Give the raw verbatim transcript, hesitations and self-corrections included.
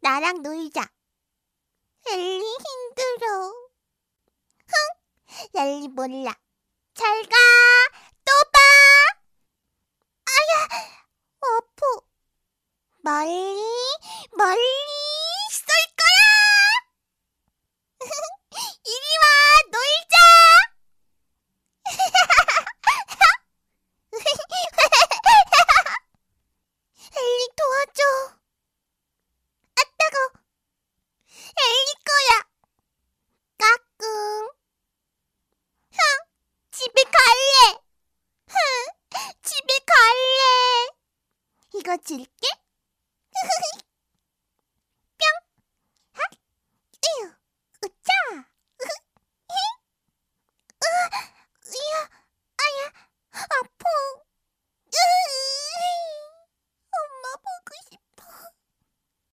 나랑 놀자. 엘리 힘들어. 흥, 엘리 몰라. 잘 가. 또 봐. 아야, 아파. 멀리, 멀리 쏠 거야. 이리 와, 놀자. 엘리 도와줘. 아, 따가워. 엘리 거야. 까꿍. 흥, 집에 갈래. 흥, 집에 갈래. 이거 줄게.